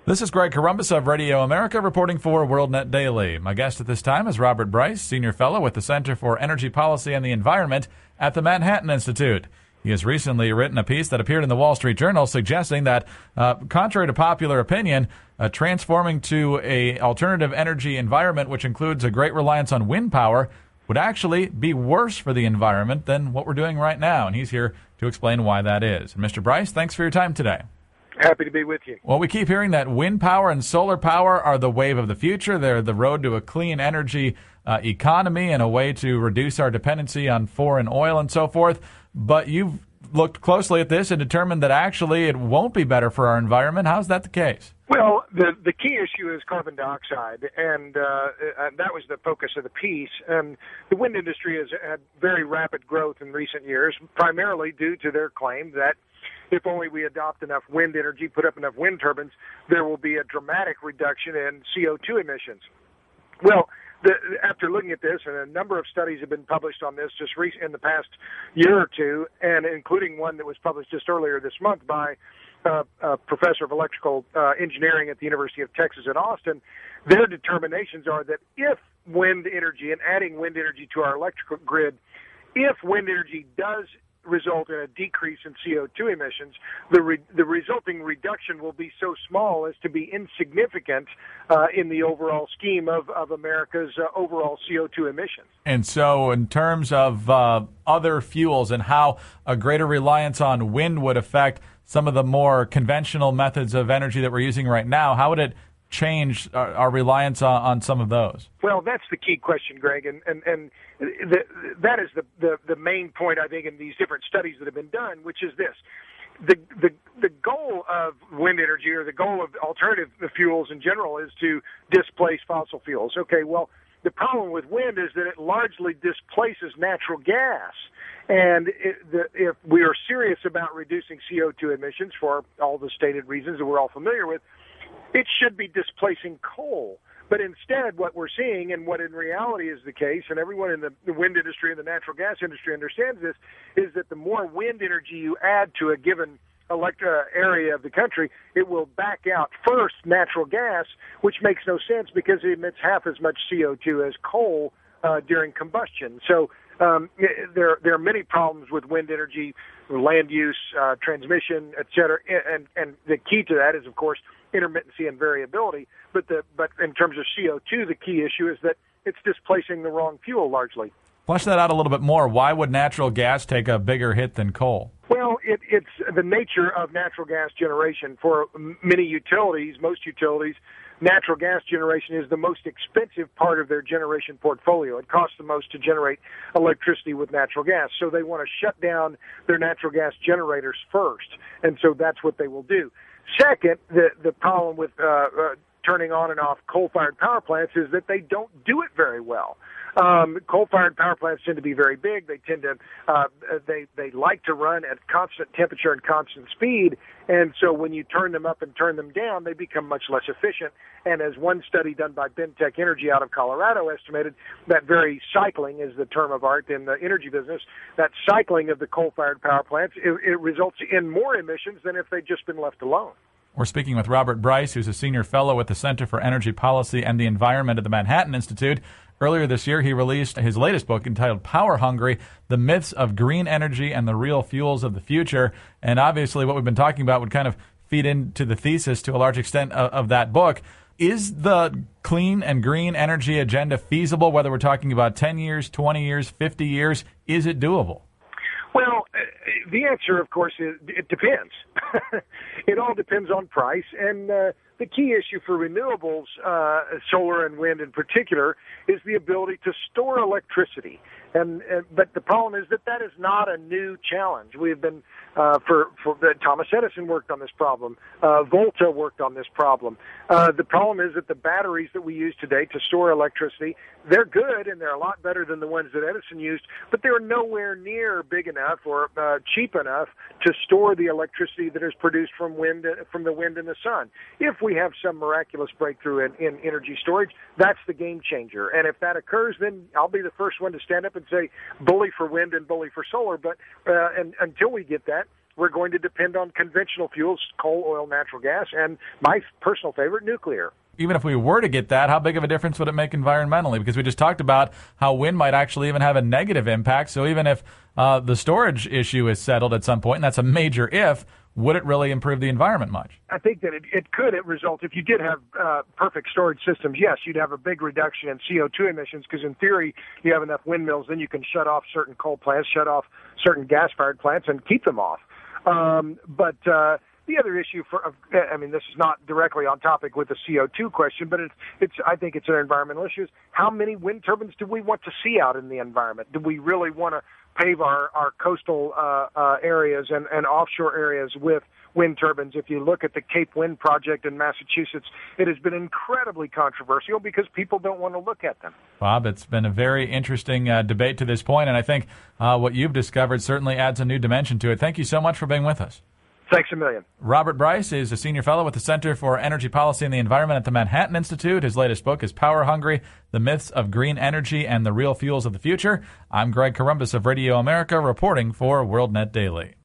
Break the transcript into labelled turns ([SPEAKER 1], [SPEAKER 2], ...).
[SPEAKER 1] This is Greg Corombos of Radio America reporting for WorldNet Daily. My guest at this time is Robert Bryce, Senior Fellow with the Center for Energy Policy and the Environment at the Manhattan Institute. He has recently written a piece that appeared in the Wall Street Journal suggesting that, contrary to popular opinion, transforming to an alternative energy environment, which includes a great reliance on wind power, would actually be worse for the environment than what we're doing right now. And he's here to explain why that is. And Mr. Bryce, thanks for your time today.
[SPEAKER 2] Happy to be with you.
[SPEAKER 1] Well, we keep hearing that wind power and solar power are the wave of the future. They're the road to a clean energy economy and a way to reduce our dependency on foreign oil and so forth. But you've looked closely at this and determined that actually it won't be better for our environment. How's that the case?
[SPEAKER 2] Well, the key issue is carbon dioxide, and that was the focus of the piece. And the wind industry has had very rapid growth in recent years, primarily due to their claim that if only we adopt enough wind energy, put up enough wind turbines, there will be a dramatic reduction in CO2 emissions. Well, after looking at this, and a number of studies have been published on this just in the past year or two, and including one that was published just earlier this month by a professor of electrical engineering at the University of Texas at Austin, their determinations are that if wind energy and adding wind energy to our electrical grid, if wind energy does result in a decrease in CO2 emissions, the resulting reduction will be so small as to be insignificant in the overall scheme of America's overall CO2 emissions.
[SPEAKER 1] And so in terms of other fuels and how a greater reliance on wind would affect some of the more conventional methods of energy that we're using right now, how would it change our reliance on some of those?
[SPEAKER 2] Well, that's the key question, Greg, and that is the main point, I think, in these different studies that have been done, which is this. The goal of wind energy, or the goal of alternative fuels in general, is to displace fossil fuels. Okay, well, the problem with wind is that it largely displaces natural gas. And if we are serious about reducing CO2 emissions for all the stated reasons that we're all familiar with, it should be displacing coal. But instead, what we're seeing, and what in reality is the case, and everyone in the wind industry and the natural gas industry understands this, is that the more wind energy you add to a given area of the country, it will back out first natural gas, which makes no sense because it emits half as much CO2 as coal during combustion. So there are many problems with wind energy, land use, transmission, et cetera, and the key to that is, of course, intermittency and variability. But in terms of CO2, the key issue is that it's displacing the wrong fuel largely.
[SPEAKER 1] Flesh that out a little bit more. Why would natural gas take a bigger hit than coal?
[SPEAKER 2] Well, it's the nature of natural gas generation. For many utilities, most utilities, natural gas generation is the most expensive part of their generation portfolio. It costs the most to generate electricity with natural gas. So they want to shut down their natural gas generators first. And so that's what they will do. Second, the problem with turning on and off coal-fired power plants is that they don't do it very well. Coal-fired power plants tend to be very big. They tend to they like to run at constant temperature and constant speed, and so when you turn them up and turn them down, they become much less efficient. And as one study done by Bentech Energy out of Colorado estimated, that very cycling is the term of art in the energy business. That cycling of the coal-fired power plants it results in more emissions than if they'd just been left alone.
[SPEAKER 1] We're speaking with Robert Bryce, who's a senior fellow at the Center for Energy Policy and the Environment at the Manhattan Institute. Earlier this year, he released his latest book entitled Power Hungry, The Myths of Green Energy and the Real Fuels of the Future. And obviously what we've been talking about would kind of feed into the thesis to a large extent of that book. Is the clean and green energy agenda feasible, whether we're talking about 10 years, 20 years, 50 years? Is it doable?
[SPEAKER 2] Well, the answer, of course, is it depends. It all depends on price. And the key issue for renewables, solar and wind in particular, is the ability to store electricity. But the problem is that is not a new challenge. We've been Thomas Edison worked on this problem. Volta worked on this problem. The problem is that the batteries that we use today to store electricity, they're good and they're a lot better than the ones that Edison used, but they're nowhere near big enough or cheap enough to store the electricity that is produced from the wind and the sun. If we have some miraculous breakthrough in energy storage, that's the game changer. And if that occurs, then I'll be the first one to stand up and say bully for wind and bully for solar. But until we get that, we're going to depend on conventional fuels, coal, oil, natural gas, and my personal favorite, nuclear.
[SPEAKER 1] Even if we were to get that, how big of a difference would it make environmentally? Because we just talked about how wind might actually even have a negative impact. So even if the storage issue is settled at some point, and that's a major if, would it really improve the environment much?
[SPEAKER 2] I think that it could result, if you did have perfect storage systems, yes, you'd have a big reduction in CO2 emissions because in theory you have enough windmills, then you can shut off certain coal plants, shut off certain gas-fired plants, and keep them off. But the other issue this is not directly on topic with the CO2 question, but I think it's an environmental issue. Is how many wind turbines do we want to see out in the environment? Do we really want to pave our coastal areas and offshore areas with wind turbines? If you look at the Cape Wind project in Massachusetts, it has been incredibly controversial because people don't want to look at them.
[SPEAKER 1] Bob, it's been a very interesting debate to this point, and I think what you've discovered certainly adds a new dimension to it. Thank you so much for being with us.
[SPEAKER 2] Thanks a million.
[SPEAKER 1] Robert Bryce is a senior fellow with the Center for Energy Policy and the Environment at the Manhattan Institute. His latest book is Power Hungry, The Myths of Green Energy and the Real Fuels of the Future. I'm Greg Corombos of Radio America, reporting for WorldNet Daily.